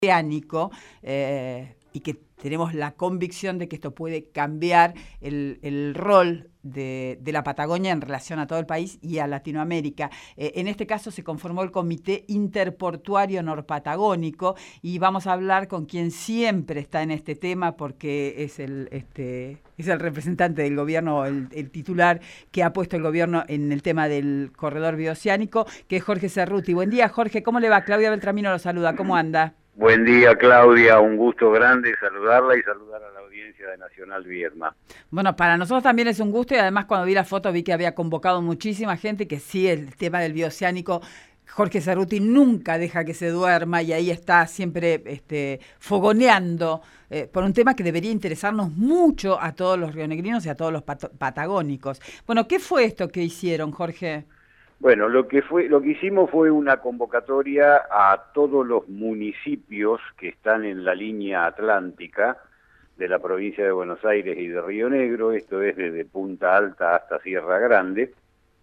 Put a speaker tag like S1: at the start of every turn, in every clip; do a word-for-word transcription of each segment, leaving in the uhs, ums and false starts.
S1: oceánico, eh, y que tenemos la convicción de que esto puede cambiar el, el rol de, de la Patagonia en relación a todo el país y a Latinoamérica. Eh, en este caso se conformó el Comité Interportuario Norpatagónico y vamos a hablar con quien siempre está en este tema porque es el, este, es el representante del gobierno, el, el titular que ha puesto el gobierno en el tema del corredor bioceánico, que es Jorge Cerruti. Buen día, Jorge. ¿Cómo le va? Claudia Beltramino lo saluda. ¿Cómo anda?
S2: Buen día, Claudia, un gusto grande saludarla y saludar a la audiencia de Nacional Viedma.
S1: Bueno, para nosotros también es un gusto y además cuando vi la foto vi que había convocado muchísima gente, que sí, el tema del bioceánico, Jorge Cerruti nunca deja que se duerma y ahí está siempre este, fogoneando eh, por un tema que debería interesarnos mucho a todos los rionegrinos y a todos los pat- patagónicos. Bueno, ¿qué fue esto que hicieron, Jorge?
S2: Bueno, lo que fue, lo que hicimos fue una convocatoria a todos los municipios que están en la línea atlántica de la provincia de Buenos Aires y de Río Negro, esto es desde Punta Alta hasta Sierra Grande,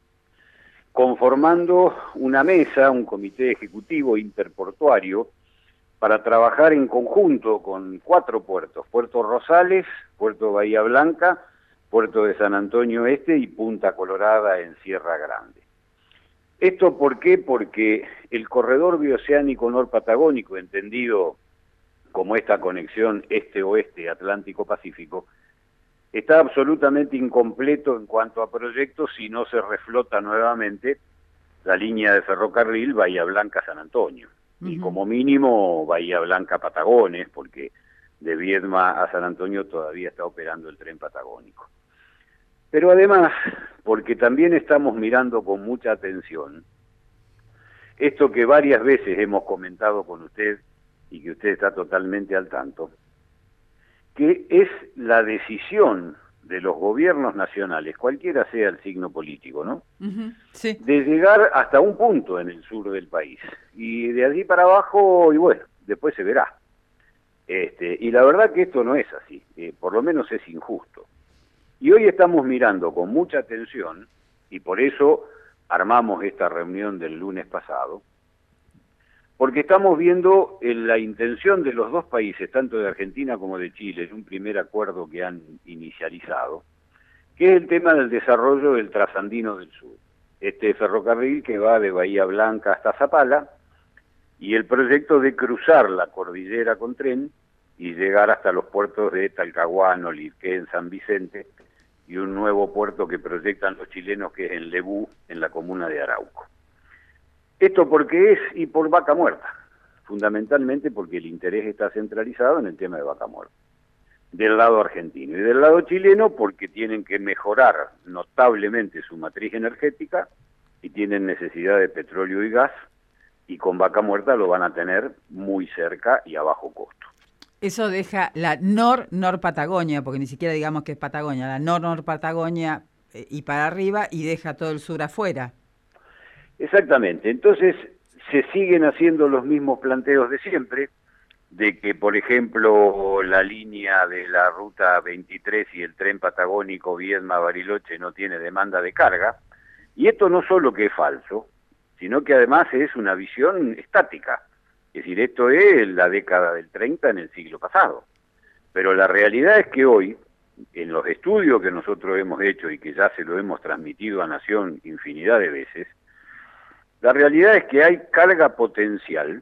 S2: conformando una mesa, un comité ejecutivo interportuario, para trabajar en conjunto con cuatro puertos, Puerto Rosales, Puerto Bahía Blanca, Puerto de San Antonio Este y Punta Colorada en Sierra Grande. ¿Esto por qué? Porque el corredor bioceánico norpatagónico, entendido como esta conexión este-oeste Atlántico-Pacífico, está absolutamente incompleto en cuanto a proyectos si no se reflota nuevamente la línea de ferrocarril Bahía Blanca-San Antonio. Uh-huh. Y como mínimo Bahía Blanca-Patagones, porque de Viedma a San Antonio todavía está operando el tren patagónico. Pero además, porque también estamos mirando con mucha atención esto que varias veces hemos comentado con usted y que usted está totalmente al tanto, que es la decisión de los gobiernos nacionales, cualquiera sea el signo político, ¿no?
S1: Uh-huh, sí.
S2: De llegar hasta un punto en el sur del país. Y de allí para abajo, y bueno, después se verá. Este, y la verdad que esto no es así, eh, por lo menos es injusto. Y hoy estamos mirando con mucha atención, y por eso armamos esta reunión del lunes pasado, porque estamos viendo en la intención de los dos países, tanto de Argentina como de Chile, en un primer acuerdo que han inicializado, que es el tema del desarrollo del Trasandino del Sur, este ferrocarril que va de Bahía Blanca hasta Zapala, y el proyecto de cruzar la cordillera con tren y llegar hasta los puertos de Talcahuano, Lirquén, San Vicente, y un nuevo puerto que proyectan los chilenos que es en Lebú, en la comuna de Arauco. ¿Esto por qué es? Y por Vaca Muerta, fundamentalmente porque el interés está centralizado en el tema de Vaca Muerta, del lado argentino, y del lado chileno porque tienen que mejorar notablemente su matriz energética y tienen necesidad de petróleo y gas, y con Vaca Muerta lo van a tener muy cerca y a bajo costo.
S1: Eso deja la Nor-Nor-Patagonia, porque ni siquiera digamos que es Patagonia, la Nor-Nor-Patagonia eh, y para arriba, y deja todo el sur afuera.
S2: Exactamente, entonces se siguen haciendo los mismos planteos de siempre, de que por ejemplo la línea de la ruta veintitrés y el tren patagónico Viedma-Bariloche no tiene demanda de carga, y esto no solo que es falso, sino que además es una visión estática. Es decir, esto es la década del treinta en el siglo pasado. Pero la realidad es que hoy, en los estudios que nosotros hemos hecho y que ya se lo hemos transmitido a Nación infinidad de veces, la realidad es que hay carga potencial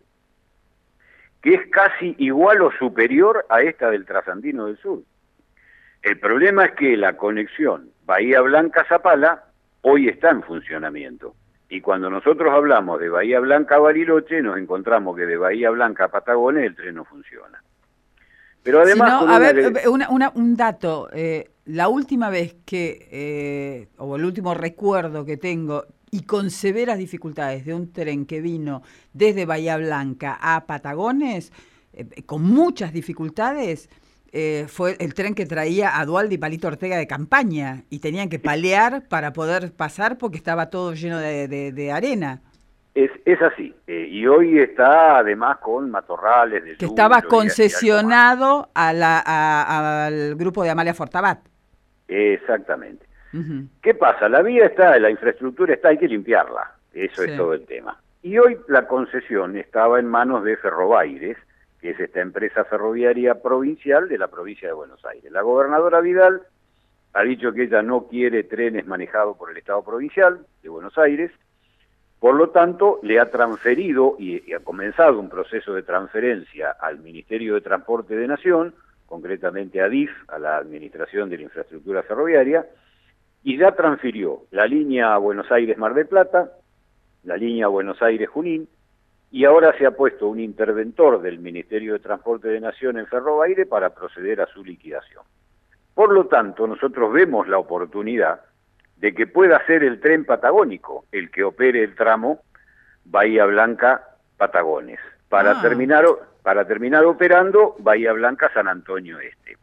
S2: que es casi igual o superior a esta del Trasandino del Sur. El problema es que la conexión Bahía Blanca-Zapala hoy está en funcionamiento. Y cuando nosotros hablamos de Bahía Blanca a Bariloche, nos encontramos que de Bahía Blanca a Patagones el tren no funciona.
S1: Pero además... Si no, a ver, le... una, una, un dato. Eh, la última vez que, eh, o el último recuerdo que tengo, y con severas dificultades, de un tren que vino desde Bahía Blanca a Patagones, eh, con muchas dificultades... Eh, fue el tren que traía a Dualde y Palito Ortega de campaña y tenían que palear para poder pasar porque estaba todo lleno de, de, de arena.
S2: Es, es así, eh, y hoy está además con matorrales de
S1: que estaba concesionado a la, a, al grupo de Amalia Fortabat.
S2: Exactamente. Uh-huh. ¿Qué pasa? La vía está, la infraestructura está, hay que limpiarla, eso sí. Es todo el tema. Y hoy la concesión estaba en manos de Ferrobaires, que es esta empresa ferroviaria provincial de la provincia de Buenos Aires. La gobernadora Vidal ha dicho que ella no quiere trenes manejados por el Estado provincial de Buenos Aires, por lo tanto le ha transferido y, y ha comenzado un proceso de transferencia al Ministerio de Transporte de Nación, concretamente a D I F, a la Administración de la Infraestructura Ferroviaria, y ya transfirió la línea Buenos Aires-Mar del Plata, la línea Buenos Aires-Junín, y ahora se ha puesto un interventor del Ministerio de Transporte de Nación en Ferrobaire para proceder a su liquidación. Por lo tanto, nosotros vemos la oportunidad de que pueda ser el tren patagónico el que opere el tramo Bahía Blanca-Patagones, para, ah. terminar, para terminar operando Bahía Blanca-San Antonio Este.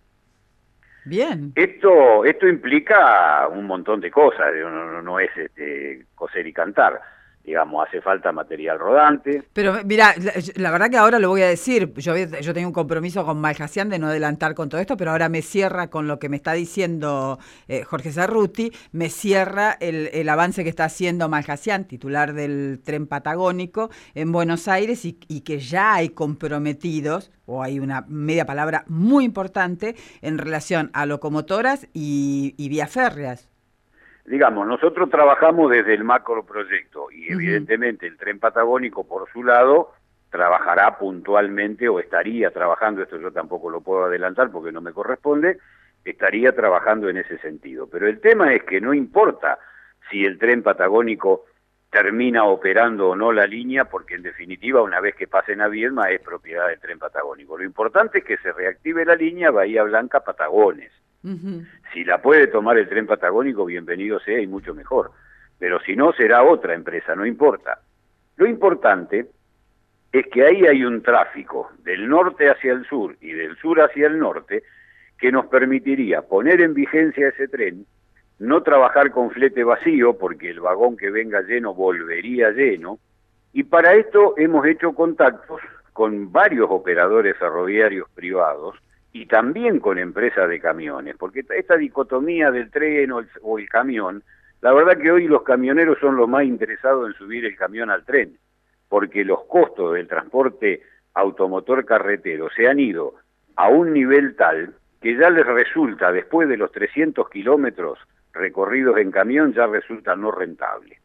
S1: Bien.
S2: Esto, esto implica un montón de cosas, no, no, no es este, coser y cantar. Digamos, hace falta material rodante.
S1: Pero mira, la, la verdad que ahora lo voy a decir, yo, yo tenía un compromiso con Malhasian de no adelantar con todo esto, pero ahora me cierra con lo que me está diciendo eh, Jorge Cerruti, me cierra el, el avance que está haciendo Malhasian, titular del tren patagónico en Buenos Aires, y, y que ya hay comprometidos, o hay una media palabra muy importante en relación a locomotoras y, y vías férreas.
S2: Digamos, nosotros trabajamos desde el macroproyecto y uh-huh. evidentemente el tren patagónico por su lado trabajará puntualmente o estaría trabajando, esto yo tampoco lo puedo adelantar porque no me corresponde, estaría trabajando en ese sentido. Pero el tema es que no importa si el tren patagónico termina operando o no la línea, porque en definitiva una vez que pasen a Viedma es propiedad del tren patagónico. Lo importante es que se reactive la línea Bahía Blanca-Patagones. Uh-huh. Si la puede tomar el tren patagónico, bienvenido sea y mucho mejor. Pero si no, será otra empresa, no importa. Lo importante es que ahí hay un tráfico del norte hacia el sur y del sur hacia el norte que nos permitiría poner en vigencia ese tren, no trabajar con flete vacío porque el vagón que venga lleno volvería lleno, y para esto hemos hecho contactos con varios operadores ferroviarios privados y también con empresas de camiones, porque esta dicotomía del tren o el, o el camión, la verdad que hoy los camioneros son los más interesados en subir el camión al tren, porque los costos del transporte automotor carretero se han ido a un nivel tal que ya les resulta, después de los trescientos kilómetros recorridos en camión, ya resulta no rentable.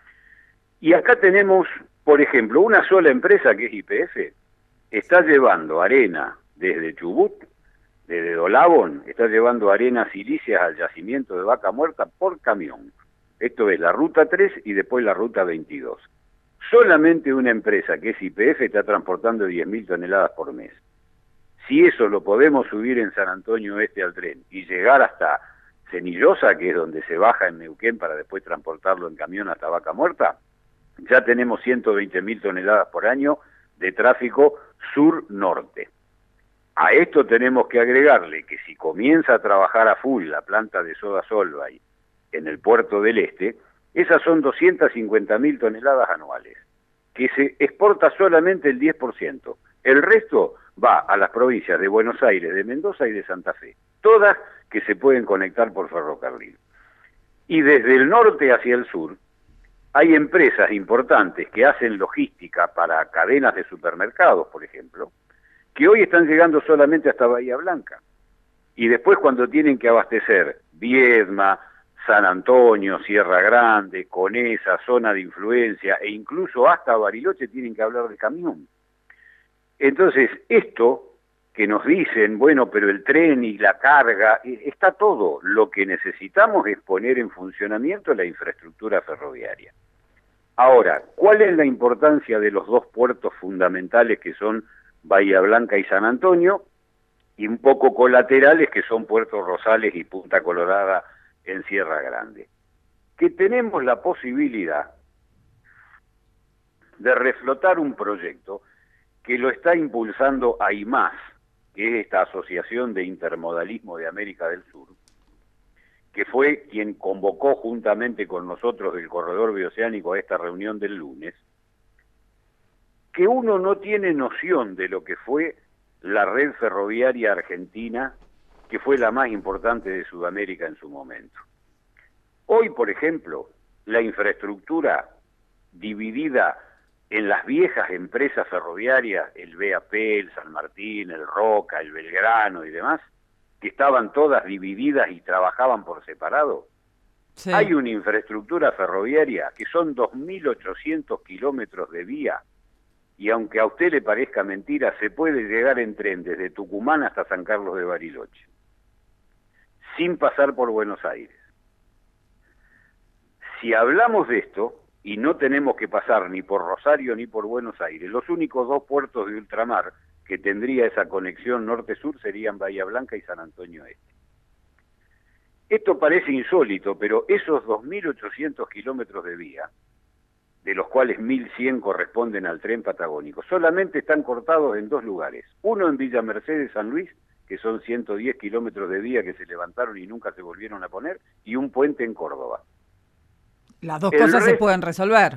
S2: Y acá tenemos, por ejemplo, una sola empresa que es Y P F, está llevando arena desde Chubut, desde Dolabón, está llevando arenas silíceas al yacimiento de Vaca Muerta por camión. Esto es la ruta tres y después la ruta veintidós. Solamente una empresa que es Y P F está transportando diez mil toneladas por mes. Si eso lo podemos subir en San Antonio Este al tren y llegar hasta Cenillosa, que es donde se baja en Neuquén para después transportarlo en camión hasta Vaca Muerta, ya tenemos ciento veinte mil toneladas por año de tráfico sur-norte. A esto tenemos que agregarle que si comienza a trabajar a full la planta de soda Solvay en el puerto del Este, esas son doscientas cincuenta mil toneladas anuales, que se exporta solamente el diez por ciento. El resto va a las provincias de Buenos Aires, de Mendoza y de Santa Fe, todas que se pueden conectar por ferrocarril. Y desde el norte hacia el sur, hay empresas importantes que hacen logística para cadenas de supermercados, por ejemplo, que hoy están llegando solamente hasta Bahía Blanca. Y después cuando tienen que abastecer Viedma, San Antonio, Sierra Grande, Conesa, zona de influencia, e incluso hasta Bariloche tienen que hablar de camión. Entonces, esto que nos dicen, bueno, pero el tren y la carga, está todo. Lo que necesitamos es poner en funcionamiento la infraestructura ferroviaria. Ahora, ¿cuál es la importancia de los dos puertos fundamentales que son Bahía Blanca y San Antonio, y un poco colaterales que son Puerto Rosales y Punta Colorada en Sierra Grande? Que tenemos la posibilidad de reflotar un proyecto que lo está impulsando AIMAS, que es esta Asociación de Intermodalismo de América del Sur, que fue quien convocó juntamente con nosotros del Corredor Bioceánico a esta reunión del lunes, que uno no tiene noción de lo que fue la red ferroviaria argentina, que fue la más importante de Sudamérica en su momento. Hoy, por ejemplo, la infraestructura dividida en las viejas empresas ferroviarias, el B A P, el San Martín, el Roca, el Belgrano y demás, que estaban todas divididas y trabajaban por separado, sí. Hay una infraestructura ferroviaria que son dos mil ochocientos kilómetros de vía, y aunque a usted le parezca mentira, se puede llegar en tren desde Tucumán hasta San Carlos de Bariloche, sin pasar por Buenos Aires. Si hablamos de esto, y no tenemos que pasar ni por Rosario ni por Buenos Aires, los únicos dos puertos de ultramar que tendría esa conexión norte-sur serían Bahía Blanca y San Antonio Este. Esto parece insólito, pero esos dos mil ochocientos kilómetros de vía, de los cuales mil cien corresponden al tren patagónico, solamente están cortados en dos lugares. Uno en Villa Mercedes, San Luis, que son ciento diez kilómetros de vía que se levantaron y nunca se volvieron a poner, y un puente en Córdoba.
S1: Las dos el cosas resto, se pueden resolver.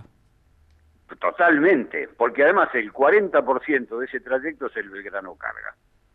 S2: Totalmente, porque además el cuarenta por ciento de ese trayecto es el Belgrano Carga.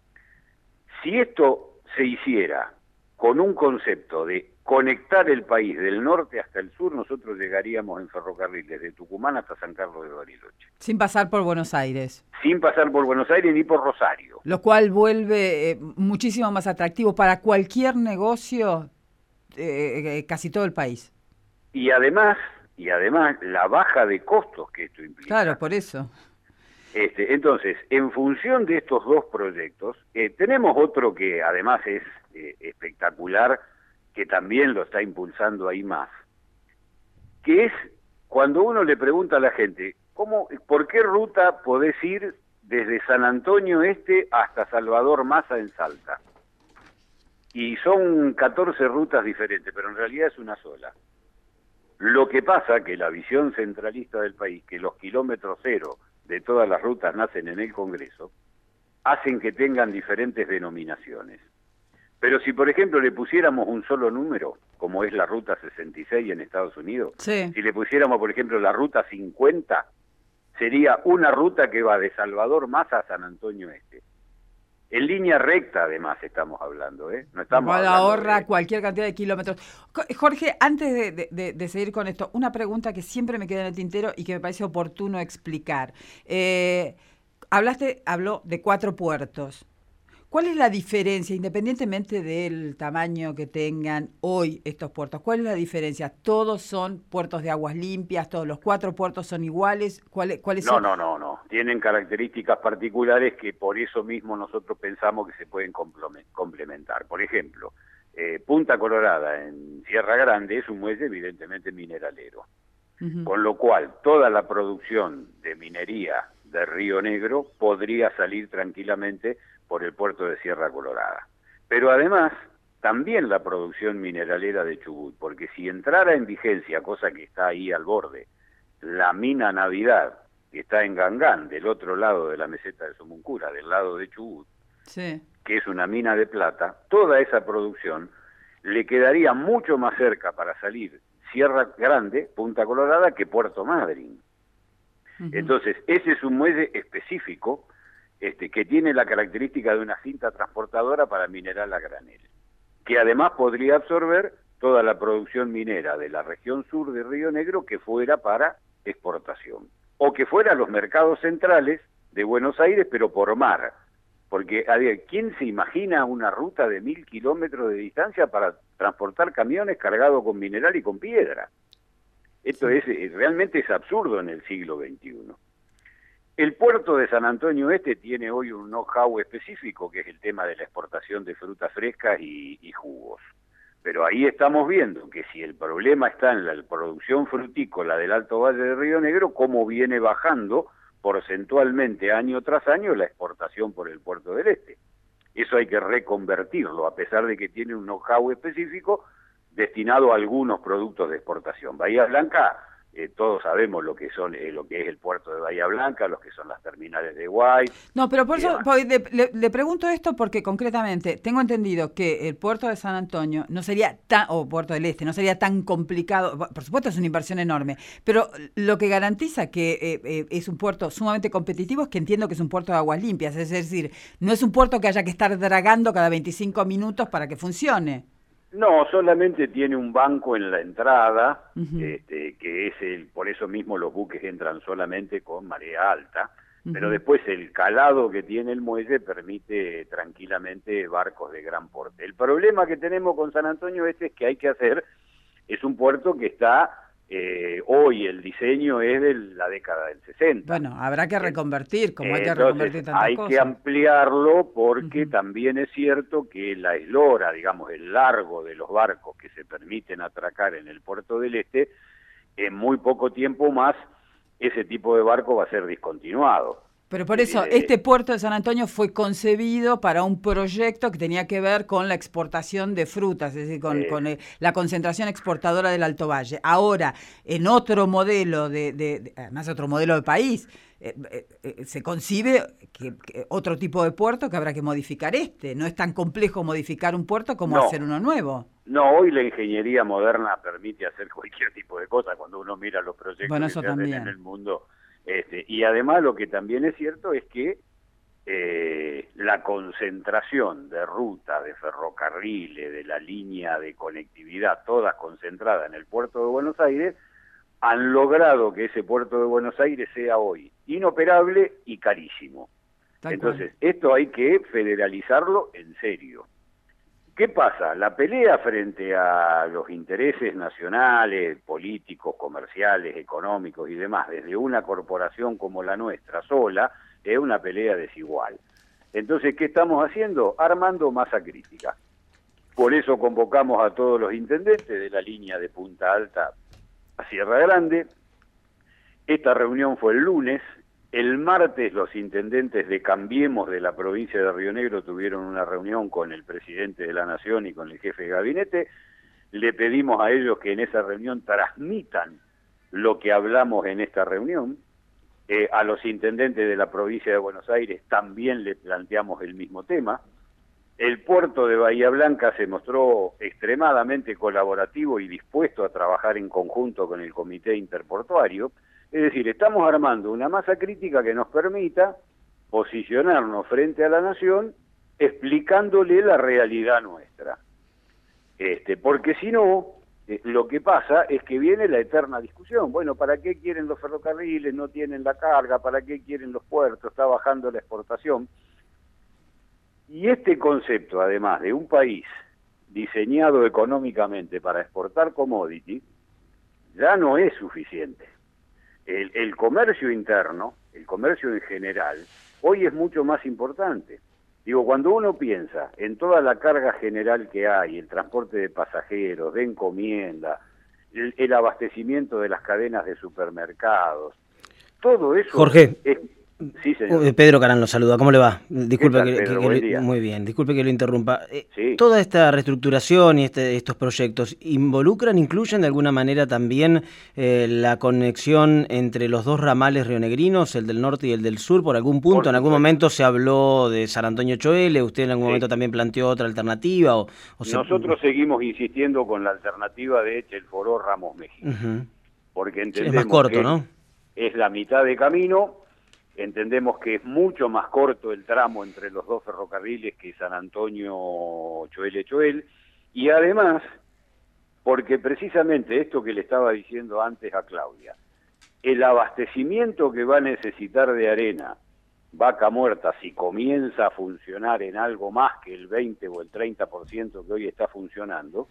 S2: Si esto se hiciera con un concepto de conectar el país del norte hasta el sur, nosotros llegaríamos en ferrocarril desde Tucumán hasta San Carlos de Bariloche.
S1: Sin pasar por Buenos Aires.
S2: Sin pasar por Buenos Aires ni por Rosario.
S1: Lo cual vuelve eh, muchísimo más atractivo para cualquier negocio eh, eh, casi todo el país.
S2: Y además, y además la baja de costos que esto implica.
S1: Claro, por eso.
S2: Este, entonces, en función de estos dos proyectos, eh, tenemos otro que además es eh, espectacular, que también lo está impulsando ahí más, que es cuando uno le pregunta a la gente, ¿cómo, por qué ruta podés ir desde San Antonio Este hasta Salvador Massa en Salta? Y son catorce rutas diferentes, pero en realidad es una sola. Lo que pasa que la visión centralista del país, que los kilómetros cero de todas las rutas nacen en el Congreso, hacen que tengan diferentes denominaciones. Pero si, por ejemplo, le pusiéramos un solo número, como es la Ruta sesenta y seis en Estados Unidos,
S1: sí.
S2: Si le pusiéramos, por ejemplo, la Ruta cincuenta, sería una ruta que va de Salvador Massa a San Antonio Este. En línea recta, además, estamos hablando, ¿eh? No estamos
S1: Igual
S2: hablando
S1: ahorra
S2: de...
S1: cualquier cantidad de kilómetros. Jorge, antes de, de, de seguir con esto, una pregunta que siempre me queda en el tintero y que me parece oportuno explicar. Eh, hablaste, habló de cuatro puertos. ¿Cuál es la diferencia, independientemente del tamaño que tengan hoy estos puertos? ¿Cuál es la diferencia? ¿Todos son puertos de aguas limpias? ¿Todos los cuatro puertos son iguales? ¿Cuáles, cuáles
S2: no,
S1: son?
S2: no, no, no. Tienen características particulares que por eso mismo nosotros pensamos que se pueden complementar. Por ejemplo, eh, Punta Colorada en Sierra Grande es un muelle evidentemente mineralero. Uh-huh. Con lo cual, toda la producción de minería de Río Negro podría salir tranquilamente por el puerto de Sierra Colorada. Pero además, también la producción mineralera de Chubut, porque si entrara en vigencia, cosa que está ahí al borde, la mina Navidad, que está en Gangán, del otro lado de la meseta de Somuncura, del lado de Chubut,
S1: sí.
S2: que es una mina de plata, toda esa producción le quedaría mucho más cerca para salir Sierra Grande, Punta Colorada, que Puerto Madryn. Uh-huh. Entonces, ese es un muelle específico este, que tiene la característica de una cinta transportadora para mineral a granel, que además podría absorber toda la producción minera de la región sur de Río Negro que fuera para exportación, o que fuera a los mercados centrales de Buenos Aires, pero por mar. Porque, a ver, ¿quién se imagina una ruta de mil kilómetros de distancia para transportar camiones cargados con mineral y con piedra? Esto sí. es realmente es absurdo en el siglo veintiuno. El puerto de San Antonio Este tiene hoy un know-how específico, que es el tema de la exportación de frutas frescas y, y jugos. Pero ahí estamos viendo que si el problema está en la producción frutícola del Alto Valle de Río Negro, cómo viene bajando porcentualmente año tras año la exportación por el puerto del Este. Eso hay que reconvertirlo, a pesar de que tiene un know-how específico destinado a algunos productos de exportación. Bahía Blanca, eh, todos sabemos lo que son eh, lo que es el puerto de Bahía Blanca, los que son las terminales de Guay.
S1: No, pero por eso le, le, le pregunto esto porque concretamente tengo entendido que el puerto de San Antonio no sería tan, o puerto del Este, no sería tan complicado. Por supuesto es una inversión enorme, pero lo que garantiza que eh, eh, es un puerto sumamente competitivo es que entiendo que es un puerto de aguas limpias, es decir, no es un puerto que haya que estar dragando cada veinticinco minutos para que funcione.
S2: No, solamente tiene un banco en la entrada,
S1: Uh-huh.
S2: este, que es el, por eso mismo los buques entran solamente con marea alta,
S1: Uh-huh.
S2: pero después el calado que tiene el muelle permite tranquilamente barcos de gran porte. El problema que tenemos con San Antonio Este es que hay que hacer, es un puerto que está, eh, hoy el diseño es de la década del sesenta.
S1: Bueno, habrá que reconvertir, como hay que
S2: Entonces,
S1: reconvertir tantas
S2: hay
S1: cosas.
S2: que ampliarlo porque
S1: Uh-huh.
S2: también es cierto que la eslora, digamos, el largo de los barcos que se permiten atracar en el puerto del Este, en muy poco tiempo más, ese tipo de barco va a ser discontinuado.
S1: Pero por eso,
S2: Eh,
S1: este puerto de San Antonio fue concebido para un proyecto que tenía que ver con la exportación de frutas, es decir, con,
S2: eh,
S1: con el, la concentración exportadora del Alto Valle. Ahora, en otro modelo, de, de, de además otro modelo de país, eh, eh, eh, se concibe que, que otro tipo de puerto que habrá que modificar este. No es tan complejo modificar un puerto como
S2: no,
S1: hacer uno nuevo.
S2: No, hoy la ingeniería moderna permite hacer cualquier tipo de cosa cuando uno mira los proyectos
S1: Bueno,
S2: que
S1: eso
S2: se hacen
S1: también.
S2: en el mundo. Este, y además lo que también es cierto es que eh, la concentración de rutas, de ferrocarriles, de la línea de conectividad, todas concentradas en el puerto de Buenos Aires, han logrado que ese puerto de Buenos Aires sea hoy inoperable y carísimo.
S1: Tal
S2: Entonces,
S1: cual.
S2: esto hay que federalizarlo en serio. ¿Qué pasa? La pelea frente a los intereses nacionales, políticos, comerciales, económicos y demás, desde una corporación como la nuestra sola, es una pelea desigual. Entonces, ¿qué estamos haciendo? Armando masa crítica. Por eso convocamos a todos los intendentes de la línea de Punta Alta a Sierra Grande. Esta reunión fue el lunes. El martes los intendentes de Cambiemos de la provincia de Río Negro tuvieron una reunión con el presidente de la Nación y con el jefe de gabinete. Le pedimos a ellos que en esa reunión transmitan lo que hablamos en esta reunión. Eh, a los intendentes de la provincia de Buenos Aires también le planteamos el mismo tema. El puerto de Bahía Blanca se mostró extremadamente colaborativo y dispuesto a trabajar en conjunto con el Comité Interportuario. Es decir, estamos armando una masa crítica que nos permita posicionarnos frente a la nación explicándole la realidad nuestra. Este, porque si no, eh, lo que pasa es que viene la eterna discusión. Bueno, ¿para qué quieren los ferrocarriles? No tienen la carga. ¿Para qué quieren los puertos? Está bajando la exportación. Y este concepto, además de un país diseñado económicamente para exportar commodity, ya no es suficiente. El, el comercio interno, el comercio en general, hoy es mucho más importante. Digo, cuando uno piensa en toda la carga general que hay, el transporte de pasajeros, de encomienda, el, el abastecimiento de las cadenas de supermercados, todo eso...
S3: Jorge.
S2: Es, sí, señor.
S3: Pedro Carán lo saluda, ¿cómo le va? Disculpe
S2: tal,
S3: que,
S2: Pedro?
S3: que,
S2: Buen
S3: que
S2: día.
S3: Muy bien, disculpe que lo interrumpa. Eh,
S2: Sí.
S3: ¿Toda esta reestructuración y este, estos proyectos involucran, incluyen de alguna manera también eh, la conexión entre los dos ramales rionegrinos, el del norte y el del sur, por algún punto?
S2: Por
S3: en algún
S2: supuesto.
S3: momento se habló de San Antonio Choele, usted en algún
S2: Sí.
S3: momento también planteó otra alternativa. O, o se...
S2: Nosotros seguimos insistiendo con la alternativa de Echelforó Ramos Mejía,
S3: Uh-huh.
S2: porque
S3: Sí,
S2: entendemos
S3: es más corto,
S2: que
S3: ¿no?
S2: es la mitad de camino. Entendemos que es mucho más corto el tramo entre los dos ferrocarriles que San Antonio Choel-Choel, y además, porque precisamente esto que le estaba diciendo antes a Claudia, el abastecimiento que va a necesitar de arena Vaca Muerta, si comienza a funcionar en algo más que el veinte o el treinta por ciento que hoy está funcionando,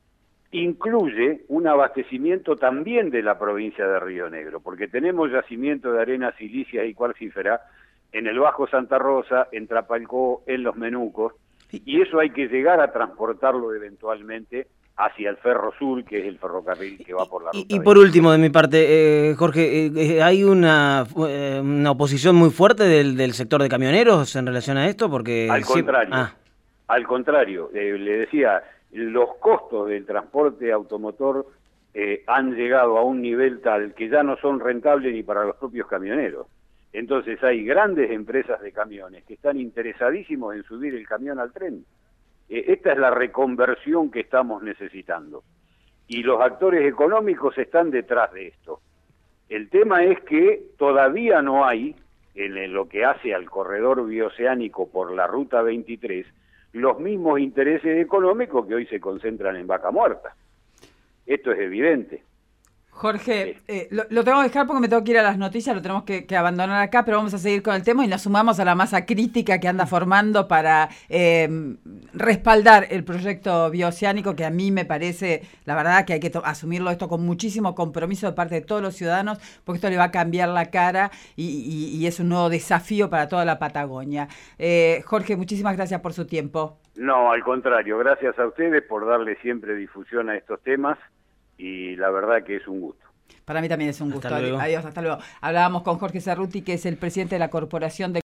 S2: incluye un abastecimiento también de la provincia de Río Negro, porque tenemos yacimiento de arena silicia y cuarcífera en el Bajo Santa Rosa, en Trapalcó, en Los Menucos, y eso hay que llegar a transportarlo eventualmente hacia el Ferro Sur, que es el ferrocarril que va por la ruta.
S3: Y, y por último, de mi parte, eh, Jorge, eh, ¿hay una, eh, una oposición muy fuerte del, del sector de camioneros en relación a esto? Porque
S2: Al
S3: siempre...
S2: contrario,
S3: ah.
S2: al contrario, eh, le decía, los costos del transporte automotor eh, han llegado a un nivel tal que ya no son rentables ni para los propios camioneros. Entonces hay grandes empresas de camiones que están interesadísimos en subir el camión al tren. Eh, esta es la reconversión que estamos necesitando. Y los actores económicos están detrás de esto. El tema es que todavía no hay, en lo que hace al corredor bioceánico por la Ruta veintitrés, los mismos intereses económicos que hoy se concentran en Vaca Muerta. Esto es evidente.
S1: Jorge, eh, lo, lo tengo que dejar porque me tengo que ir a las noticias, lo tenemos que, que abandonar acá, pero vamos a seguir con el tema y nos sumamos a la masa crítica que anda formando para eh, respaldar el proyecto bioceánico, que a mí me parece, la verdad, que hay que asumirlo esto con muchísimo compromiso de parte de todos los ciudadanos, porque esto le va a cambiar la cara y, y, y es un nuevo desafío para toda la Patagonia. Eh, Jorge, muchísimas gracias por su tiempo.
S2: No, al contrario, gracias a ustedes por darle siempre difusión a estos temas. Y la verdad que es un gusto.
S1: Para mí también es un
S3: Hasta
S1: gusto.
S3: luego.
S1: Adiós, hasta luego. Hablábamos con Jorge Cerruti, que es el presidente de la Corporación de